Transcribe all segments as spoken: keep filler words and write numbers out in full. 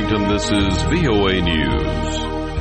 Washington, this is V O A News.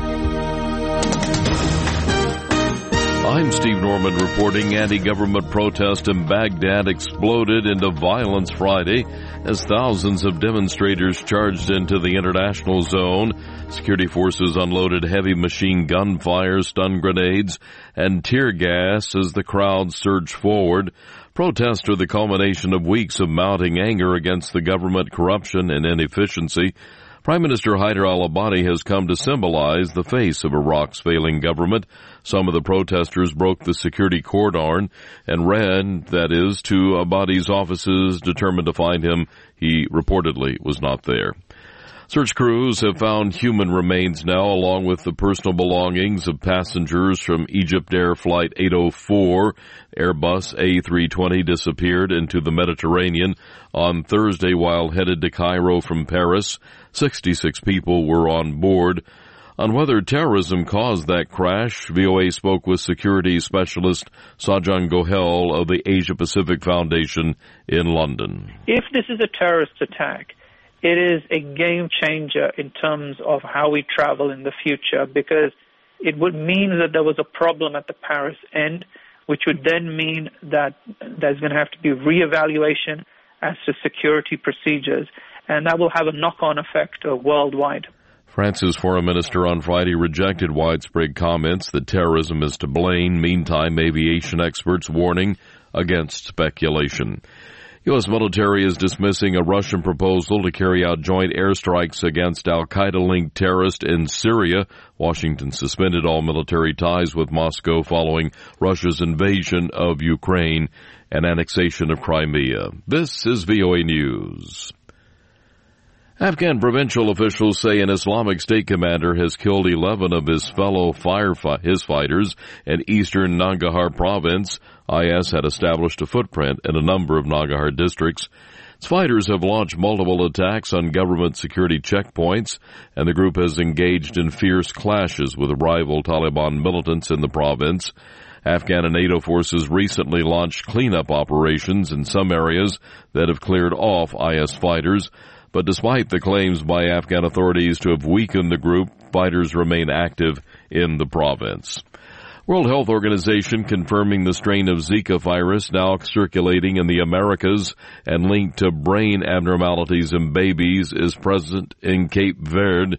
I'm Steve Norman reporting. Anti-government protest in Baghdad exploded into violence Friday as thousands of demonstrators charged into the international zone. Security forces unloaded heavy machine gun fire, stun grenades, and tear gas as the crowd surged forward. Protests are the culmination of weeks of mounting anger against the government corruption and inefficiency. Prime Minister Haider al-Abadi has come to symbolize the face of Iraq's failing government. Some of the protesters broke the security cordon and ran, that is, to Abadi's offices, determined to find him. He reportedly was not there. Search crews have found human remains now, along with the personal belongings of passengers from Egypt Air Flight eight oh four. Airbus A three twenty disappeared into the Mediterranean on Thursday while headed to Cairo from Paris. sixty-six people were on board. On whether terrorism caused that crash, V O A spoke with security specialist Sajan Gohel of the Asia Pacific Foundation in London. If this is a terrorist attack, it is a game changer in terms of how we travel in the future, because it would mean that there was a problem at the Paris end, which would then mean that there's going to have to be reevaluation as to security procedures, and that will have a knock-on effect uh, worldwide. France's foreign minister on Friday rejected widespread comments that terrorism is to blame. Meantime, aviation experts warning against speculation. U S military is dismissing a Russian proposal to carry out joint airstrikes against al-Qaeda-linked terrorists in Syria. Washington suspended all military ties with Moscow following Russia's invasion of Ukraine and annexation of Crimea. This is V O A News. Afghan provincial officials say an Islamic State commander has killed eleven of his fellow firefight, his fighters in eastern Nangarhar province. I S had established a footprint in a number of Nangarhar districts. Its fighters have launched multiple attacks on government security checkpoints, and the group has engaged in fierce clashes with rival Taliban militants in the province. Afghan and NATO forces recently launched cleanup operations in some areas that have cleared off I S fighters. But despite the claims by Afghan authorities to have weakened the group, fighters remain active in the province. World Health Organization confirming the strain of Zika virus now circulating in the Americas and linked to brain abnormalities in babies is present in Cape Verde.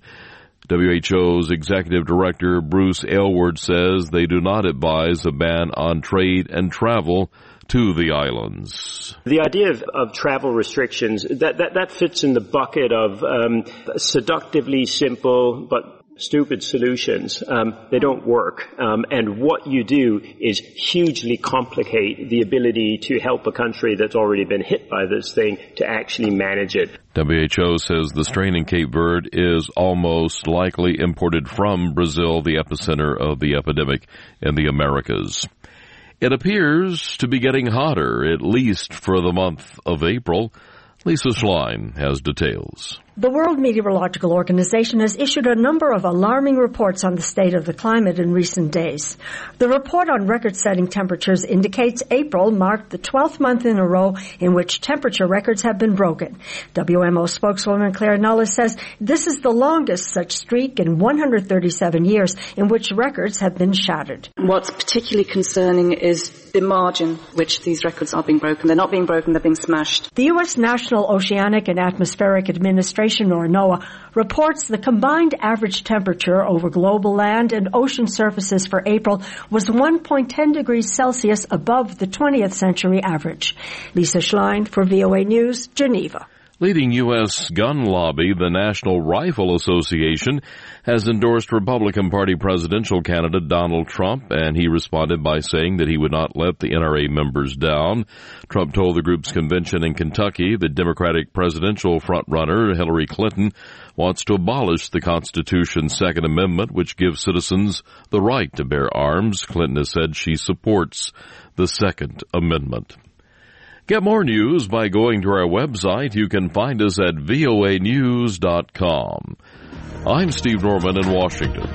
W H O's executive director Bruce Aylward says they do not advise a ban on trade and travel to the islands. The idea of, of travel restrictions, that, that, that fits in the bucket of um, seductively simple but stupid solutions. Um, they don't work. Um, and what you do is hugely complicate the ability to help a country that's already been hit by this thing to actually manage it. W H O says the strain in Cape Verde is almost likely imported from Brazil, the epicenter of the epidemic in the Americas. It appears to be getting hotter, at least for the month of April. Lisa Schlein has details. The World Meteorological Organization has issued a number of alarming reports on the state of the climate in recent days. The report on record-setting temperatures indicates April marked the twelfth month in a row in which temperature records have been broken. W M O spokeswoman Claire Nullis says this is the longest such streak in one hundred thirty-seven years in which records have been shattered. What's particularly concerning is the margin which these records are being broken. They're not being broken, they're being smashed. The U S National Oceanic and Atmospheric Administration, or NOAA, reports the combined average temperature over global land and ocean surfaces for April was one point one zero degrees Celsius above the twentieth century average. Lisa Schlein for V O A News, Geneva. Leading U S gun lobby, the National Rifle Association, has endorsed Republican Party presidential candidate Donald Trump, and he responded by saying that he would not let the N R A members down. Trump told the group's convention in Kentucky that Democratic presidential frontrunner Hillary Clinton wants to abolish the Constitution's Second Amendment, which gives citizens the right to bear arms. Clinton has said she supports the Second Amendment. Get more news by going to our website. You can find us at V O A news dot com. I'm Steve Norman in Washington.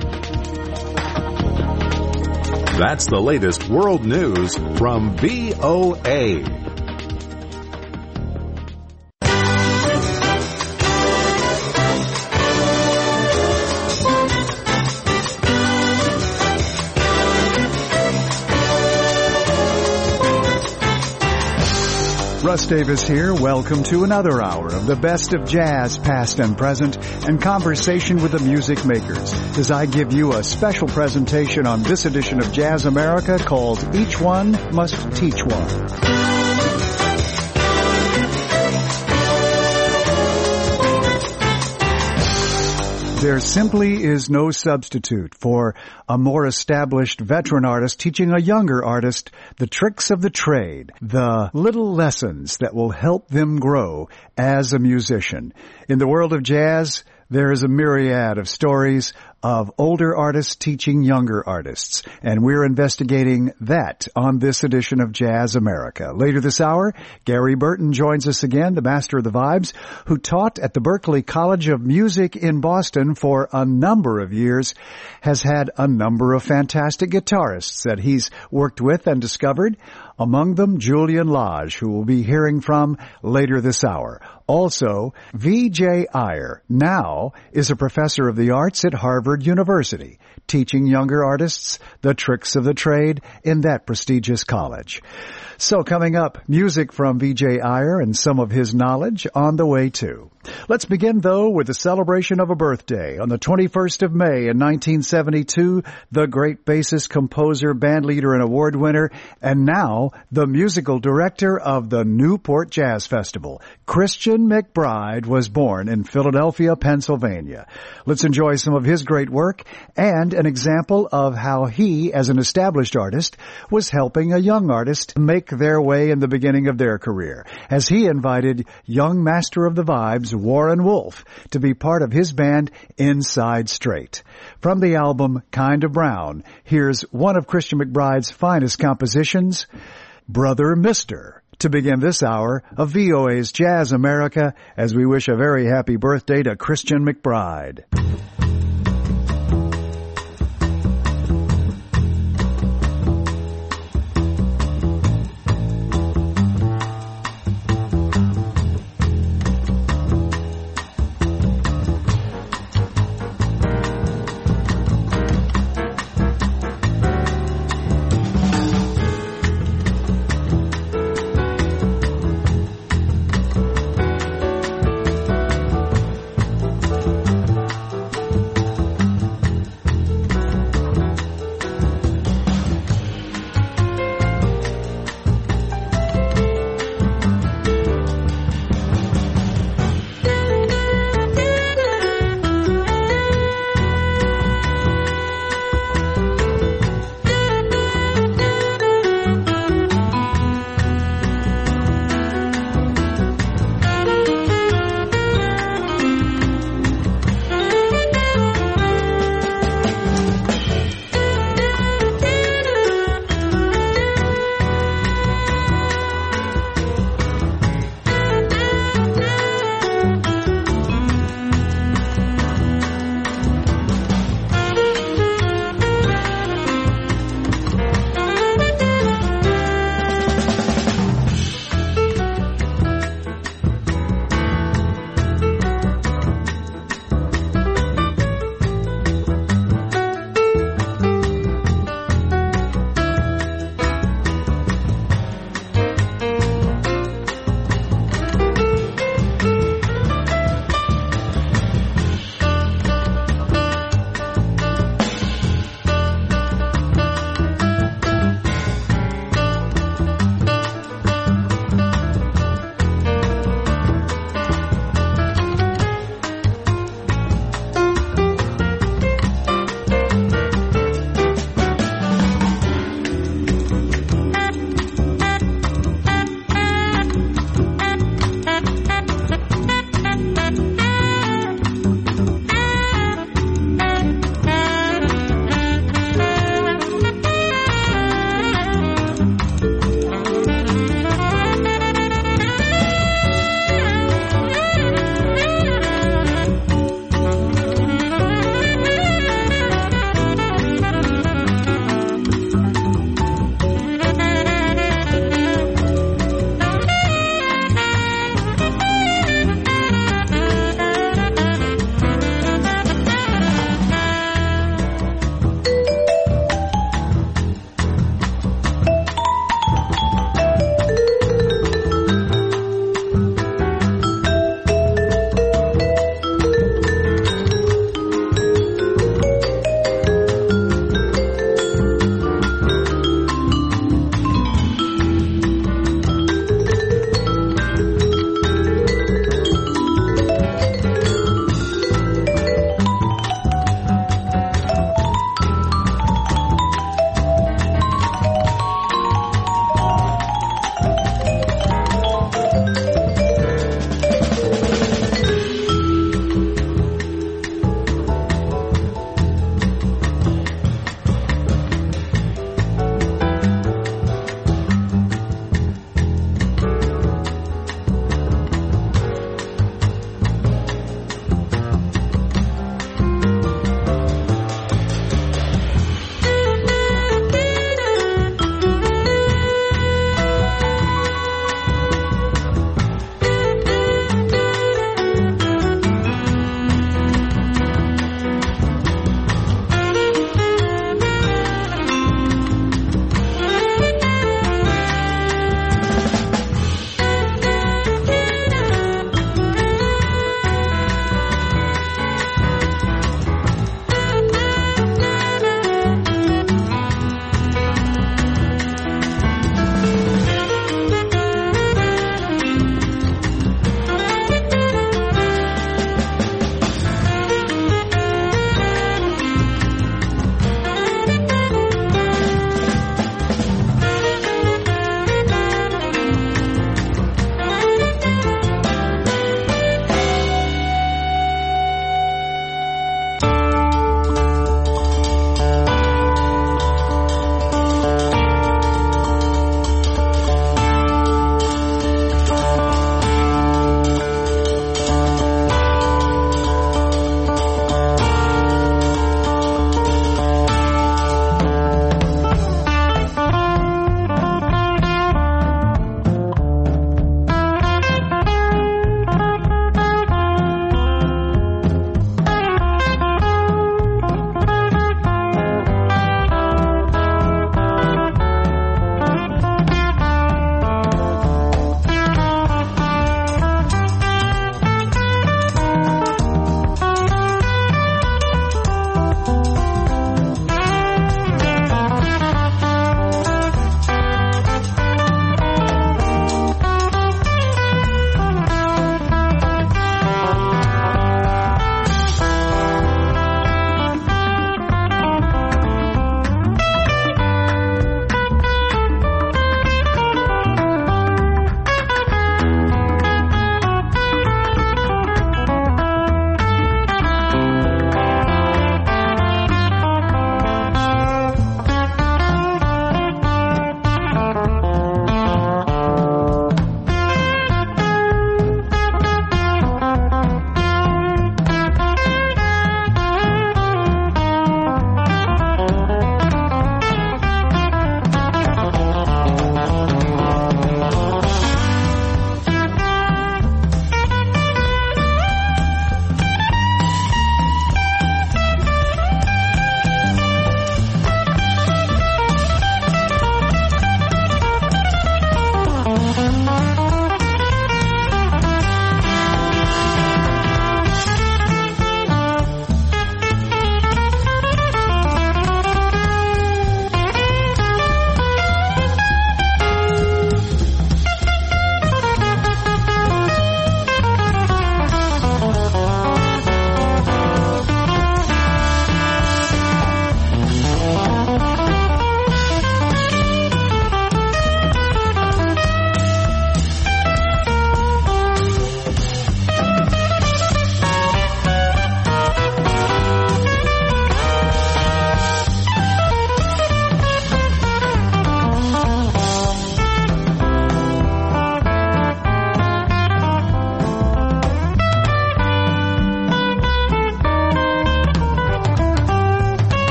That's the latest world news from V O A. Russ Davis here. Welcome to another hour of the best of jazz, past and present, and conversation with the music makers as I give you a special presentation on this edition of Jazz America called Each One Must Teach One. There simply is no substitute for a more established veteran artist teaching a younger artist the tricks of the trade, the little lessons that will help them grow as a musician. In the world of jazz, there is a myriad of stories of older artists teaching younger artists, and we're investigating that on this edition of Jazz America. Later this hour, Gary Burton joins us again, the master of the vibes, who taught at the Berklee College of Music in Boston for a number of years, has had a number of fantastic guitarists that he's worked with and discovered, among them Julian Lage, who we'll be hearing from later this hour. Also, V J Iyer now is a professor of the arts at Harvard University, teaching younger artists the tricks of the trade in that prestigious college. So coming up, music from V J Iyer and some of his knowledge on the way too. Let's begin, though, with the celebration of a birthday. On the twenty-first of May in nineteen seventy-two, the great bassist, composer, bandleader, and award winner, and now the musical director of the Newport Jazz Festival, Christian McBride, was born in Philadelphia, Pennsylvania. Let's enjoy some of his great work and an example of how he, as an established artist, was helping a young artist make their way in the beginning of their career, as he invited young master of the vibes, Warren Wolf, to be part of his band Inside Straight. From the album Kind of Brown, here's one of Christian McBride's finest compositions, Brother Mister, to begin this hour of V O A's Jazz America, as we wish a very happy birthday to Christian McBride.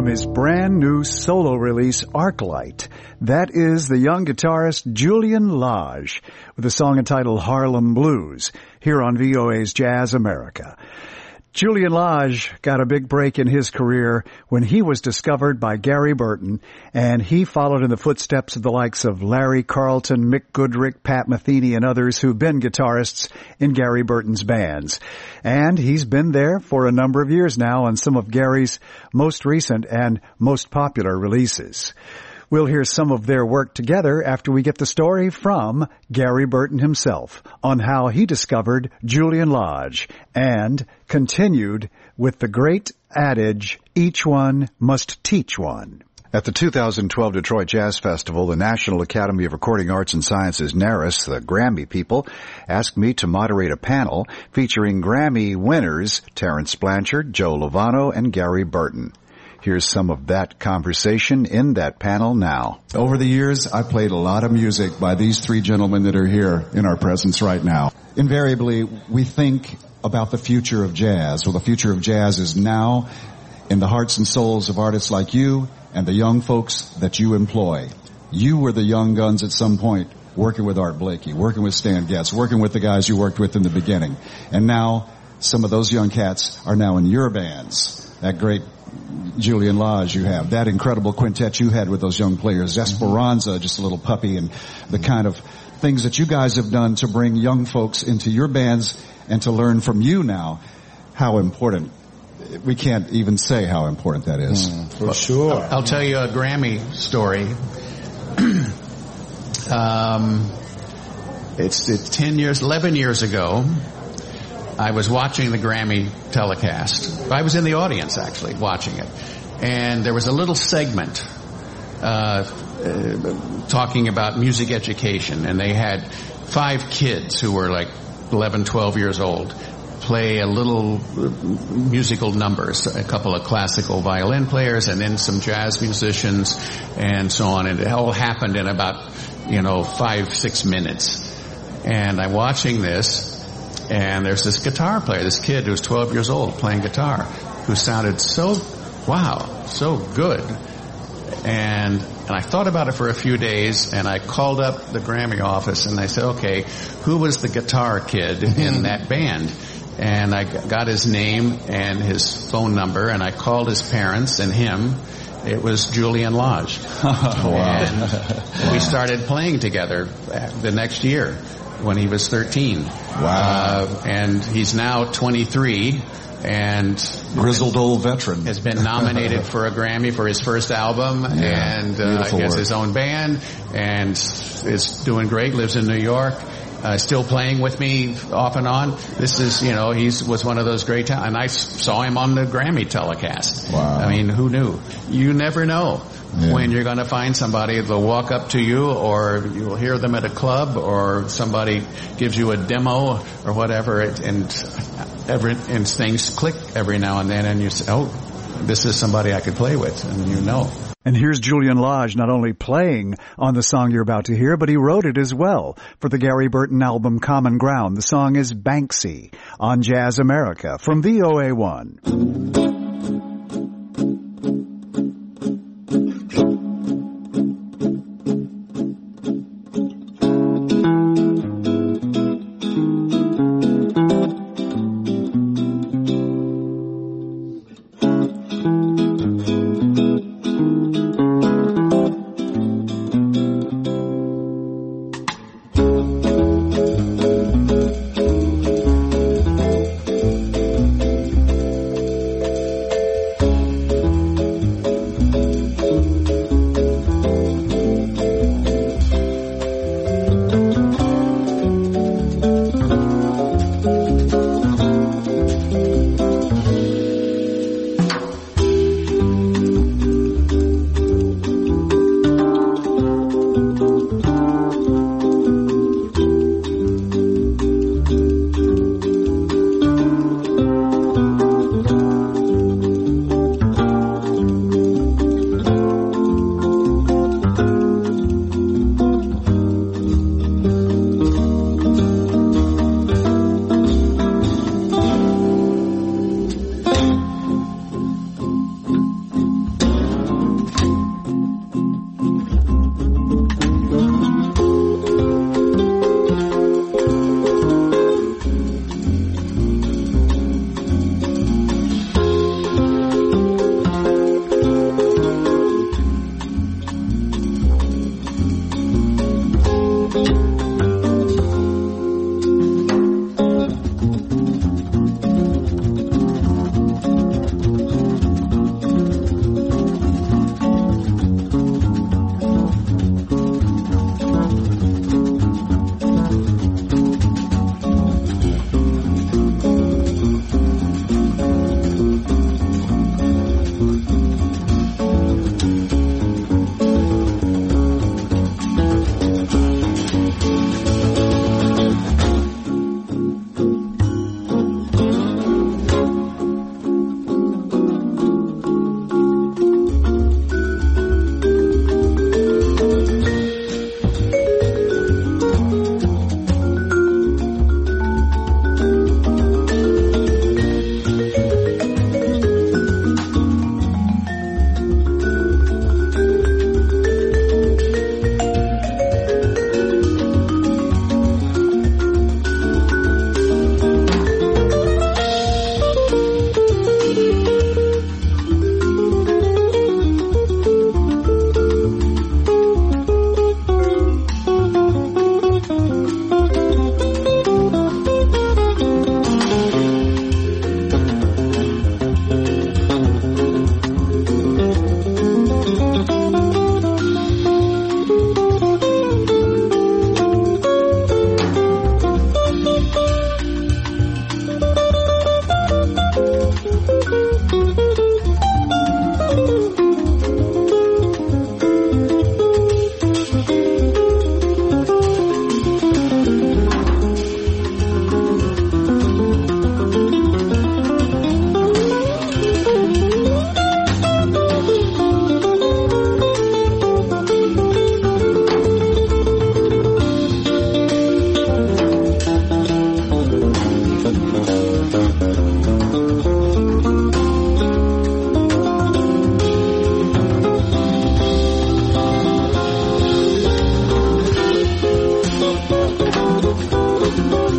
from his brand new solo release, Arclight. That is the young guitarist Julian Lage with a song entitled Harlem Blues here on V O A's Jazz America. Julian Lage got a big break in his career when he was discovered by Gary Burton, and he followed in the footsteps of the likes of Larry Carlton, Mick Goodrick, Pat Metheny, and others who've been guitarists in Gary Burton's bands. And he's been there for a number of years now on some of Gary's most recent and most popular releases. We'll hear some of their work together after we get the story from Gary Burton himself on how he discovered Julian Lage and continued with the great adage, each one must teach one. At the two thousand twelve Detroit Jazz Festival, the National Academy of Recording Arts and Sciences, NARAS, the Grammy people, asked me to moderate a panel featuring Grammy winners Terrence Blanchard, Joe Lovano, and Gary Burton. Here's some of that conversation in that panel now. Over the years, I played a lot of music by these three gentlemen that are here in our presence right now. Invariably, we think about the future of jazz. Well, the future of jazz is now in the hearts and souls of artists like you and the young folks that you employ. You were the young guns at some point working with Art Blakey, working with Stan Getz, working with the guys you worked with in the beginning. And now, some of those young cats are now in your bands. That great Julian Lage you have, that incredible quintet you had with those young players, Esperanza, just a little puppy, and the kind of things that you guys have done to bring young folks into your bands and to learn from you now how important. We can't even say how important that is. Mm, for sure. I'll tell you a Grammy story. um, it's, it's ten years, eleven years ago. I was watching the Grammy telecast. I was in the audience, actually, watching it. And there was a little segment uh, uh talking about music education. And they had five kids who were like eleven, twelve years old play a little musical numbers, a couple of classical violin players and then some jazz musicians and so on. And it all happened in about, you know, five, six minutes. And I'm watching this. And there's this guitar player, this kid who's twelve years old playing guitar, who sounded so, wow, so good. And and I thought about it for a few days, and I called up the Grammy office, and I said, okay, who was the guitar kid in that band? And I got his name and his phone number, and I called his parents and him. It was Julian Lage. Wow. And we started playing together the next year. When he was thirteen. Wow. Uh, and he's now twenty-three and grizzled old veteran. Has been nominated for a Grammy for his first album yeah, and uh, he has his own band and is doing great, lives in New York. Uh, still playing with me off and on. This is, you know, he was one of those great talents. And I saw him on the Grammy telecast. Wow. I mean, who knew? You never know. Yeah. When you're going to find somebody that'll walk up to you, or you'll hear them at a club, or somebody gives you a demo or whatever, and every and things click every now and then, and you say, "Oh, this is somebody I could play with," and you know. And here's Julian Lage not only playing on the song you're about to hear, but he wrote it as well for the Gary Burton album Common Ground. The song is Banksy on Jazz America from V O A one.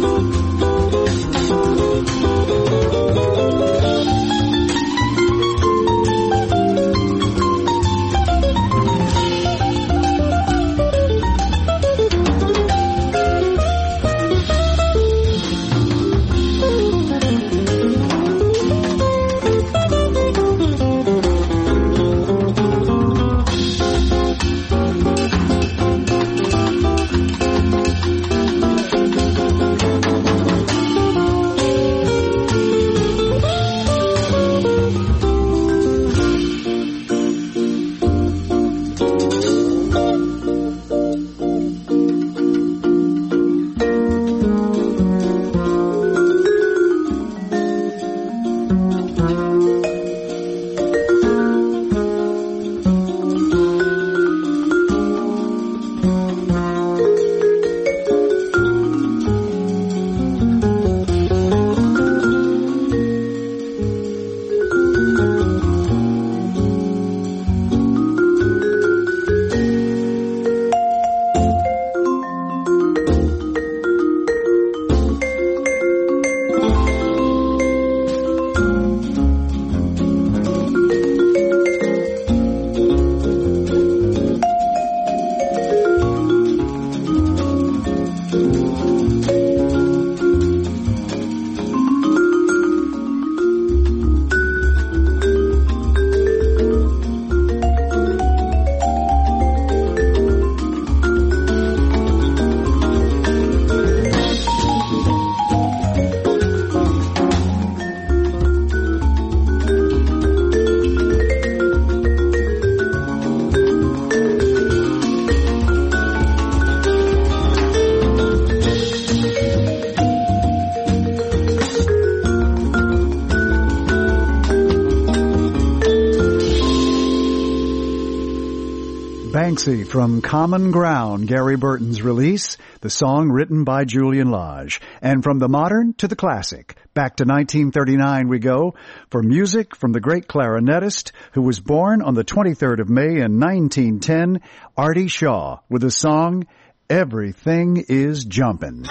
Banksy from Common Ground, Gary Burton's release, the song written by Julian Lage. And from the modern to the classic, back to nineteen thirty-nine we go, for music from the great clarinetist who was born on the twenty-third of May in nineteen ten, Artie Shaw, with the song, Everything is Jumpin'.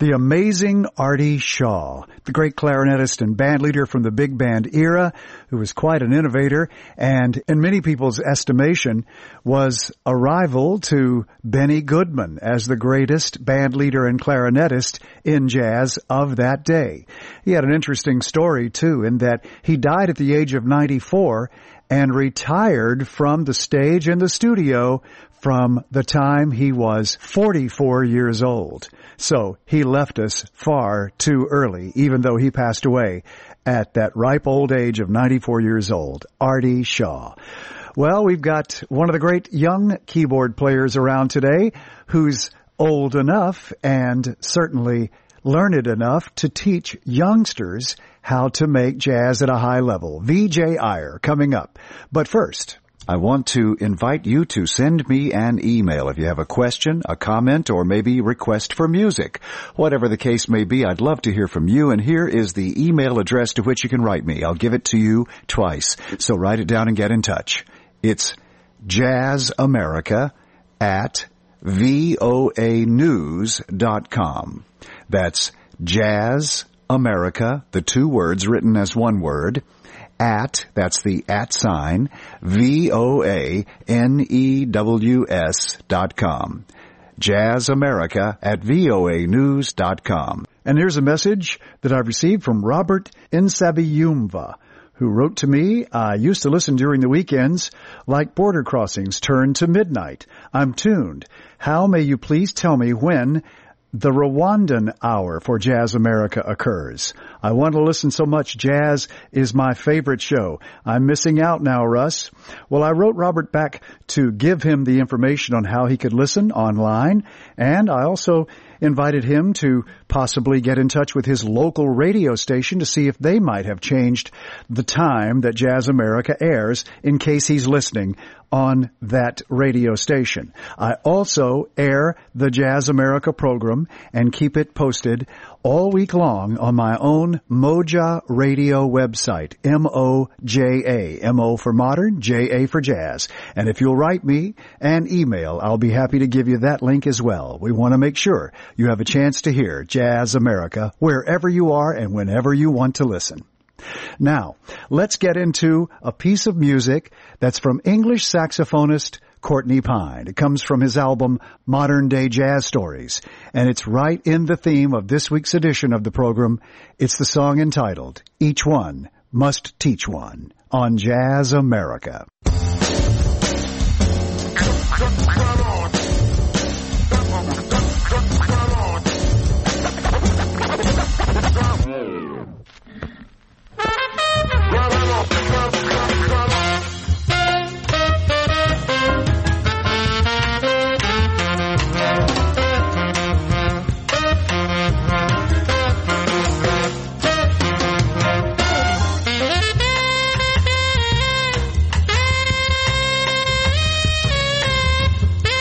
The amazing Artie Shaw, the great clarinetist and band leader from the big band era, who was quite an innovator and, in many people's estimation, was a rival to Benny Goodman as the greatest band leader and clarinetist in jazz of that day. He had an interesting story, too, in that he died at the age of ninety-four and retired from the stage and the studio from the time he was forty-four years old. So he left us far too early, even though he passed away at that ripe old age of ninety-four years old, Artie Shaw. Well, we've got one of the great young keyboard players around today who's old enough and certainly learned enough to teach youngsters how to make jazz at a high level. V J Iyer coming up. But first, I want to invite you to send me an email if you have a question, a comment, or maybe request for music. Whatever the case may be, I'd love to hear from you, and here is the email address to which you can write me. I'll give it to you twice, so write it down and get in touch. It's jazzamerica at voa news dot com. That's jazzamerica, the two words written as one word, at, that's the at sign, V O A N E W S dot com. jazzamerica at V O A news dot com. And here's a message that I've received from Robert Insabiyumva, who wrote to me, I used to listen during the weekends, like Border Crossings turn to midnight. I'm tuned. How may you please tell me when the Rwandan hour for Jazz America occurs? I want to listen so much. Jazz is my favorite show. I'm missing out now, Russ. Well, I wrote Robert back to give him the information on how he could listen online, and I also invited him to possibly get in touch with his local radio station to see if they might have changed the time that Jazz America airs in case he's listening on that radio station. I also air the Jazz America program and keep it posted all week long on my own Moja Radio website, M O J A. M O for modern, J A for jazz. And if you'll write me an email, I'll be happy to give you that link as well. We want to make sure you have a chance to hear Jazz America wherever you are and whenever you want to listen. Now, let's get into a piece of music that's from English saxophonist Courtney Pine. It comes from his album Modern Day Jazz Stories, and it's right in the theme of this week's edition of the program. It's the song entitled Each One Must Teach One on Jazz America. Thank you.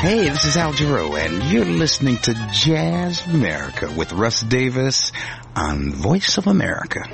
Hey, this is Al Jarreau, and you're listening to Jazz America with Russ Davis on Voice of America.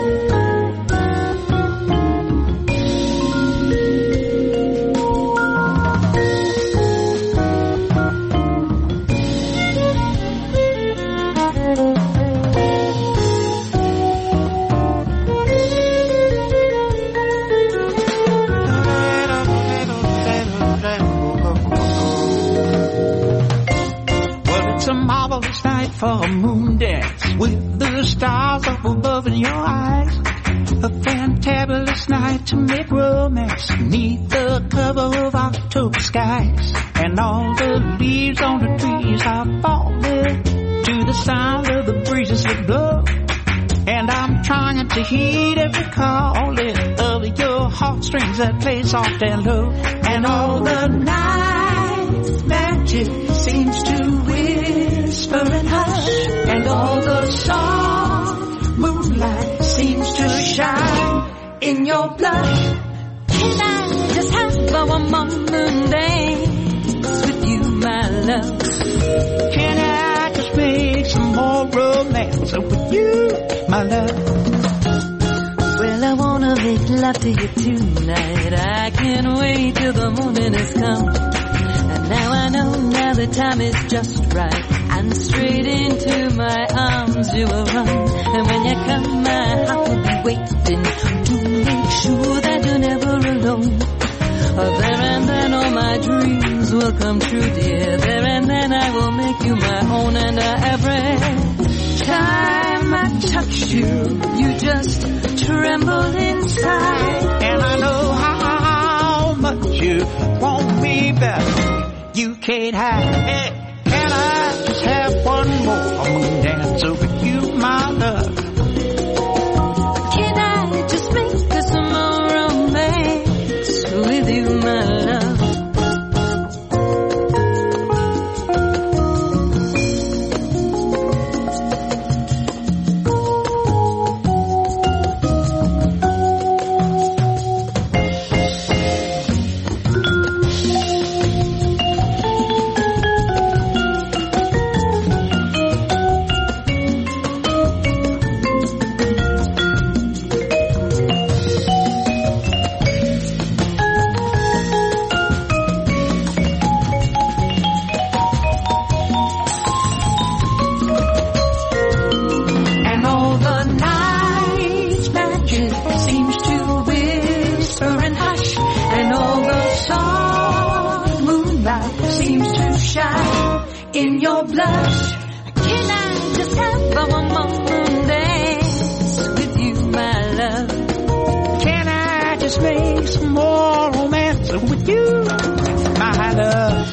For a moon dance with the stars up above in your eyes. A fantabulous night to make romance neath the cover of October skies. And all the leaves on the trees are falling to the sound of the breezes that blow. And I'm trying to heed every calling of your heartstrings that play soft and low. And all the night's magic seems to whisper and hush, and all the soft moonlight seems to shine in your blush. Can I just have a one more moon dance with you, my love? Can I just make some more romance with you, my love? Well, I wanna make love to you tonight. I can't wait till the morning has come. And now I know now the time is just right, and straight into my arms you will run. And when you come, my heart will be waiting to make sure that you're never alone. Oh, there and then all my dreams will come true, dear. There and then I will make you my own. And uh, every time I touch you, you just tremble inside. And I know how much you want me better. You can't hide. Hey, can I just have one more moon dance with you, my love? Can I just make us some more romance with you, my love? In your blush, can I just have one more moon dance with you, my love? Can I just make some more romance with you, my love?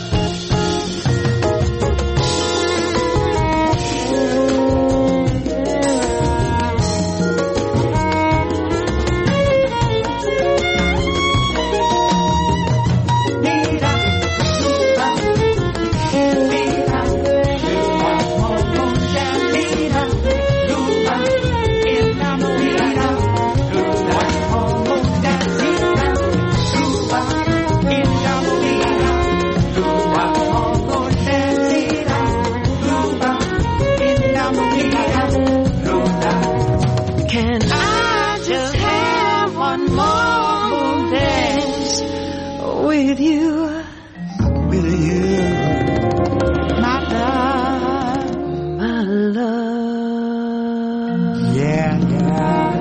With you, with you, my love, my love. Yeah, yeah.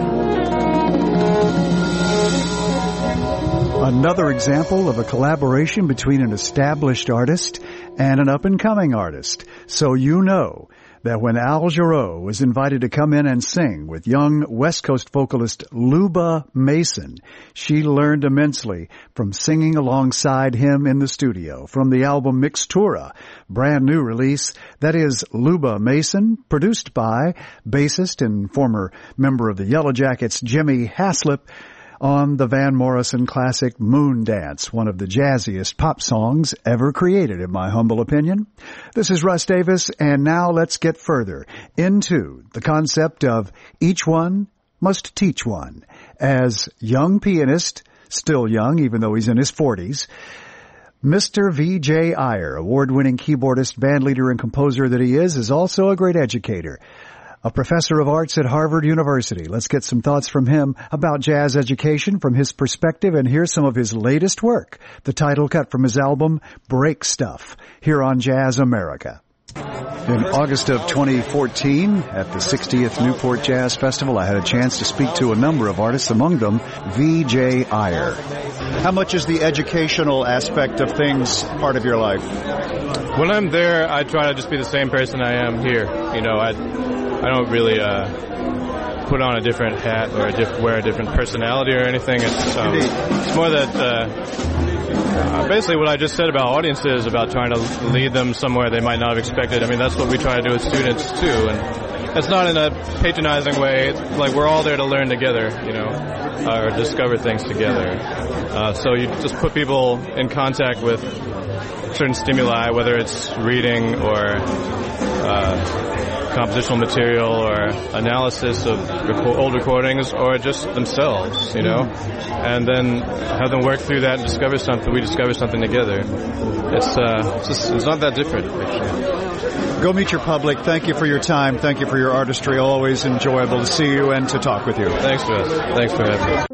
Another example of a collaboration between an established artist and an up-and-coming artist. So you know that when Al Jarreau was invited to come in and sing with young West Coast vocalist Luba Mason, she learned immensely from singing alongside him in the studio. From the album Mixtura, brand new release, that is Luba Mason, produced by bassist and former member of the Yellow Jackets Jimmy Haslip, on the Van Morrison classic Moon Dance, one of the jazziest pop songs ever created, in my humble opinion. This is Russ Davis, and now let's get further into the concept of each one must teach one. As young pianist, still young even though he's in his forties, Mister V J Iyer, award-winning keyboardist, bandleader, and composer that he is, is also a great educator. A professor of arts at Harvard University. Let's get some thoughts from him about jazz education from his perspective, and here's some of his latest work, the title cut from his album, Break Stuff, here on Jazz America. In August of twenty fourteen, at the sixtieth Newport Jazz Festival, I had a chance to speak to a number of artists, among them V J Iyer. How much is the educational aspect of things part of your life? When I'm there, I try to just be the same person I am here. You know, I I don't really uh, put on a different hat or a diff- wear a different personality or anything. It's, um, it's more that... Uh, Uh, basically what I just said about audiences, about trying to lead them somewhere they might not have expected. I mean, that's what we try to do with students, too. And it's not in a patronizing way. It's like we're all there to learn together, you know, or discover things together. Uh, so you just put people in contact with certain stimuli, whether it's reading or uh, compositional material or analysis of reco- old recordings or just themselves, you know, and then have them work through that and discover something. We discover something together. It's uh, it's, just, it's not that different, actually. Go meet your public. Thank you for your time. Thank you for your artistry. Always enjoyable to see you and to talk with you. Thanks, Wes. Thanks for having me.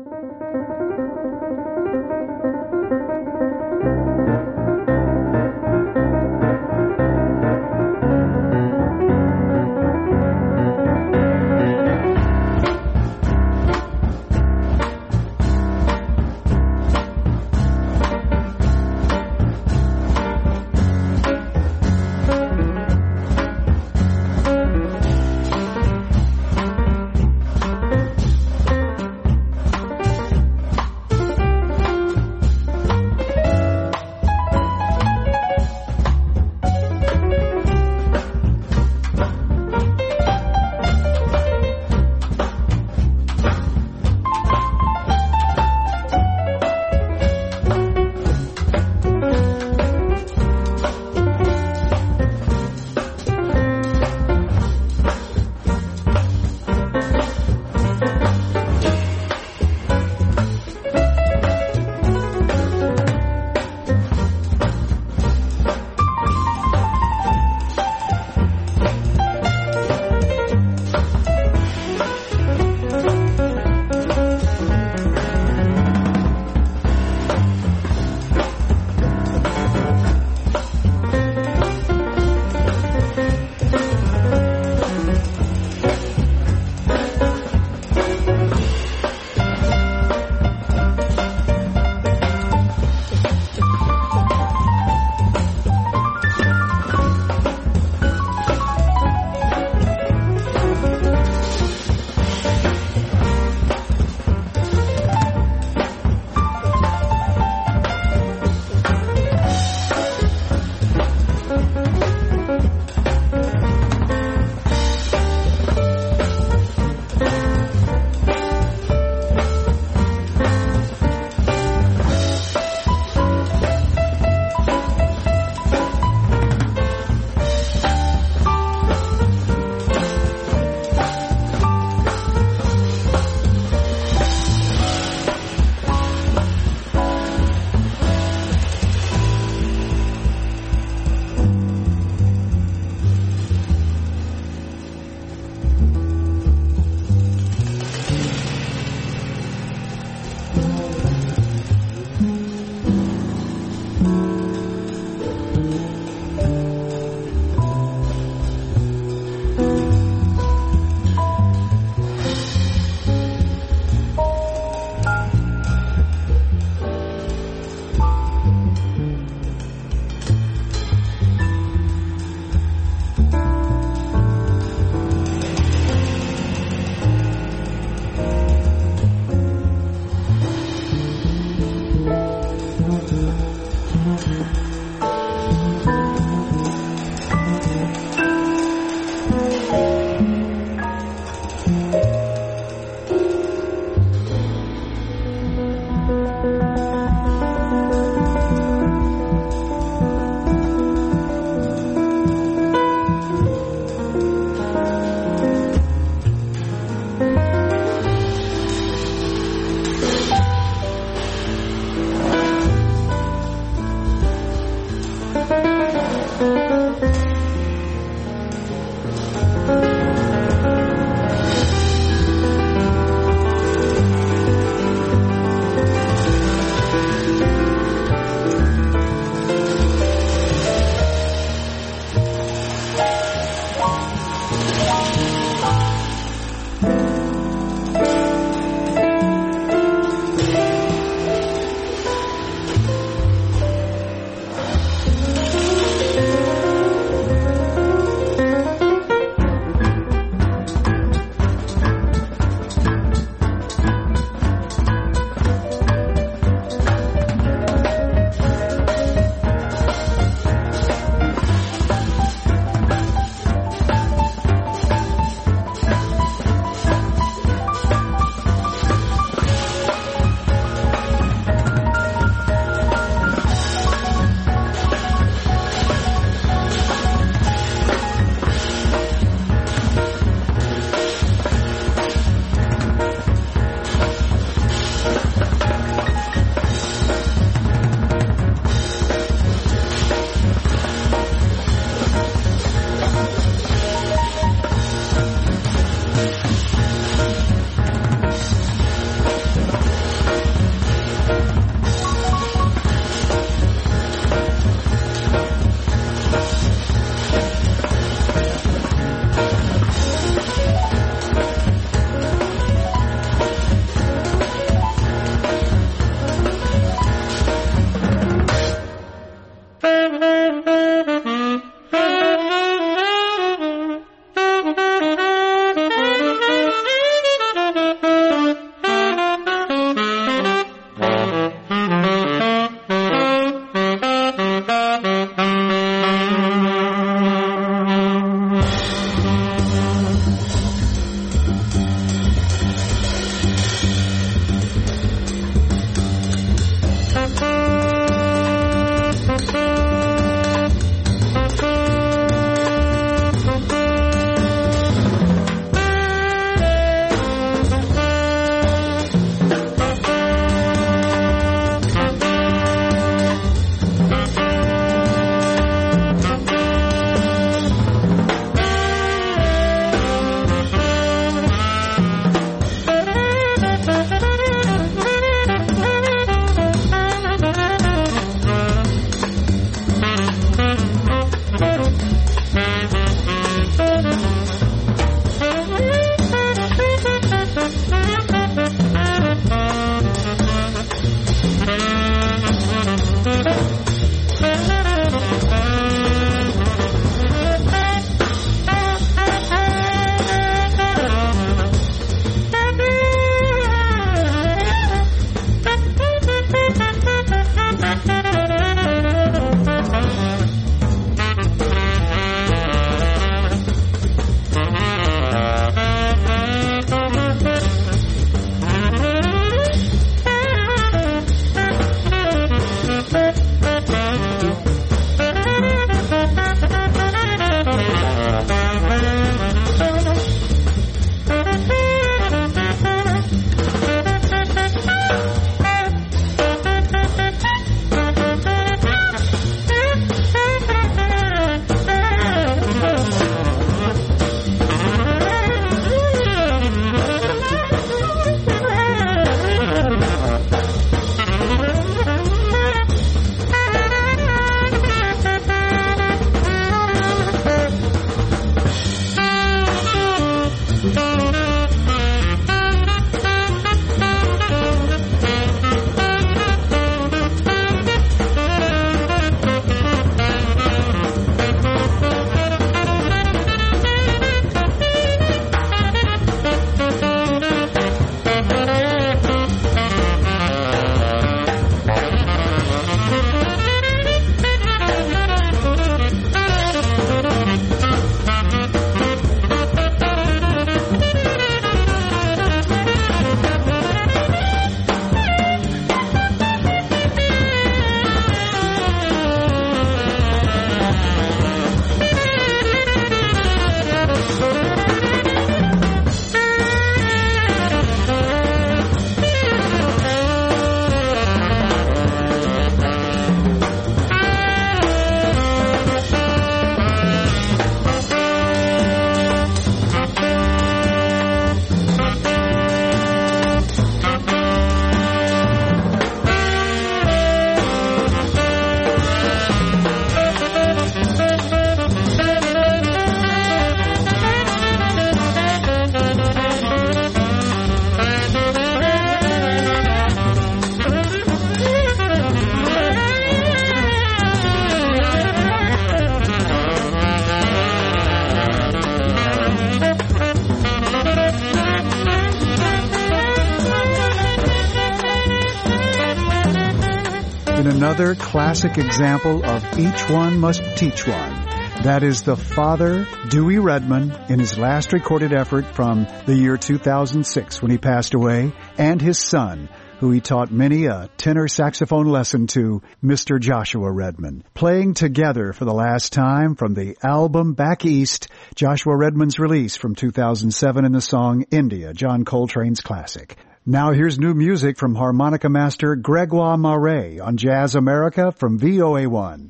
another classic example of each one must teach one. That is the father, Dewey Redman, in his last recorded effort from the year two thousand six when he passed away, and his son, who he taught many a tenor saxophone lesson to, Mister Joshua Redman. Playing together for the last time from the album Back East, Joshua Redman's release from two thousand seven in the song India, John Coltrane's classic. Now here's new music from harmonica master Gregoire Marais on Jazz America from V O A one.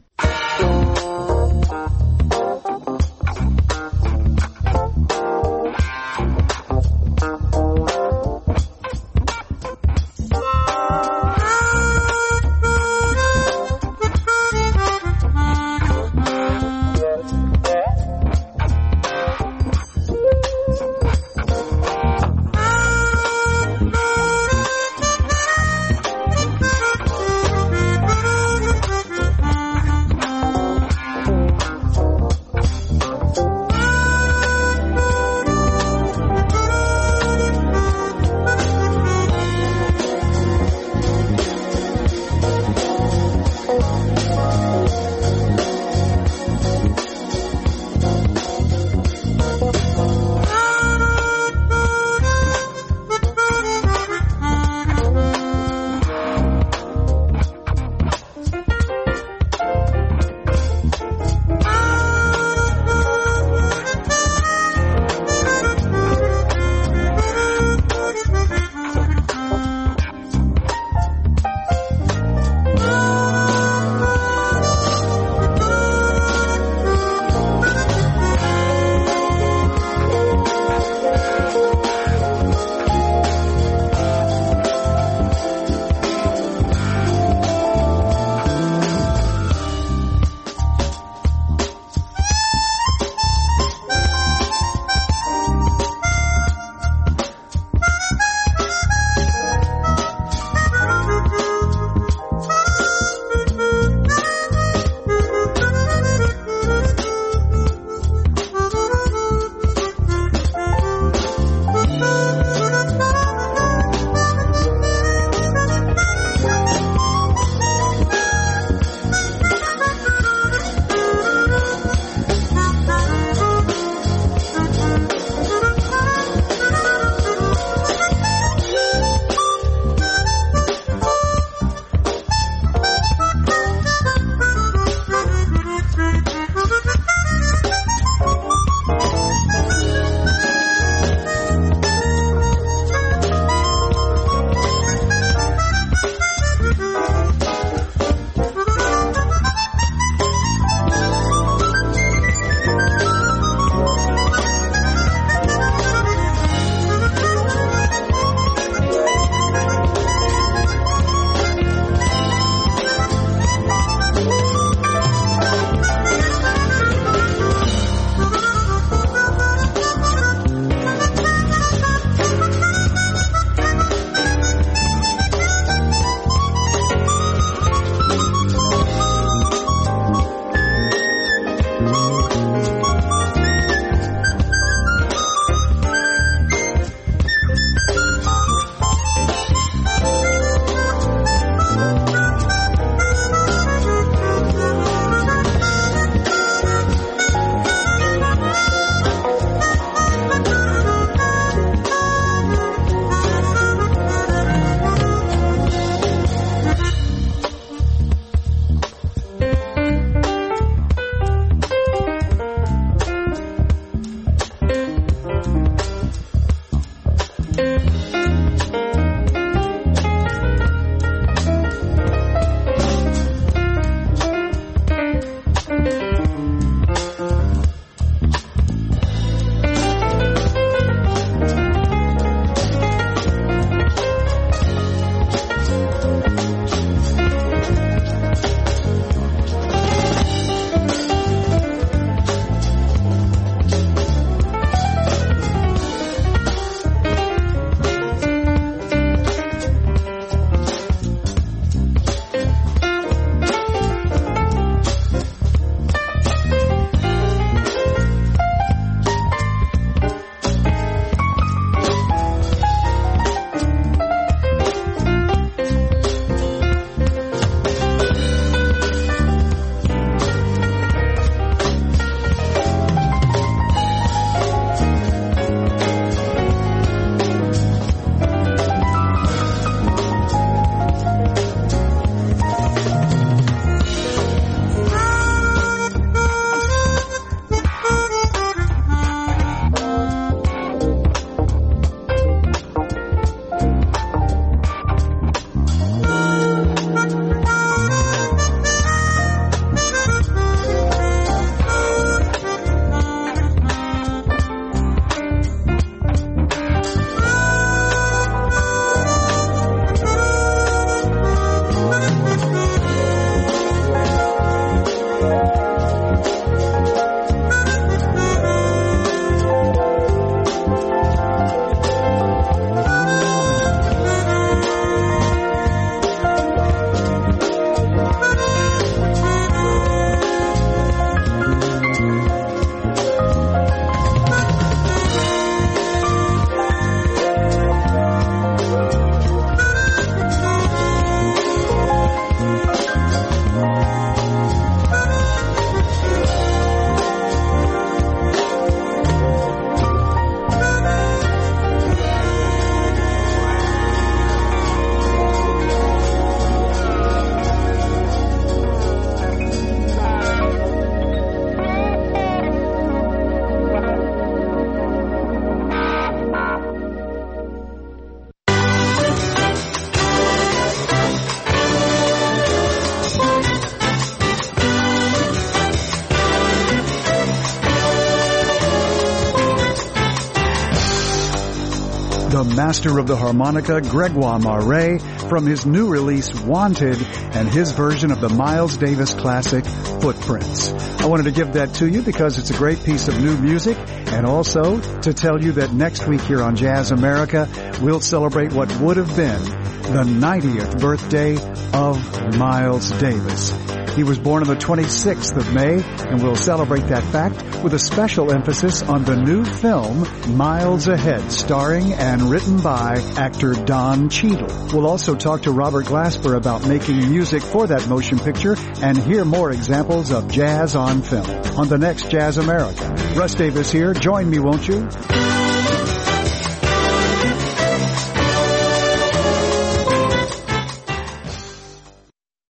the master of the harmonica, Gregoire Marais, from his new release, Wanted, and his version of the Miles Davis classic, Footprints. I wanted to give that to you because it's a great piece of new music, and also to tell you that next week here on Jazz America, we'll celebrate what would have been the ninetieth birthday of Miles Davis. He was born on the twenty-sixth of May, and we'll celebrate that fact with a special emphasis on the new film, Miles Ahead, starring and written by actor Don Cheadle. We'll also talk to Robert Glasper about making music for that motion picture and hear more examples of jazz on film on the next Jazz America. Russ Davis here. Join me, won't you?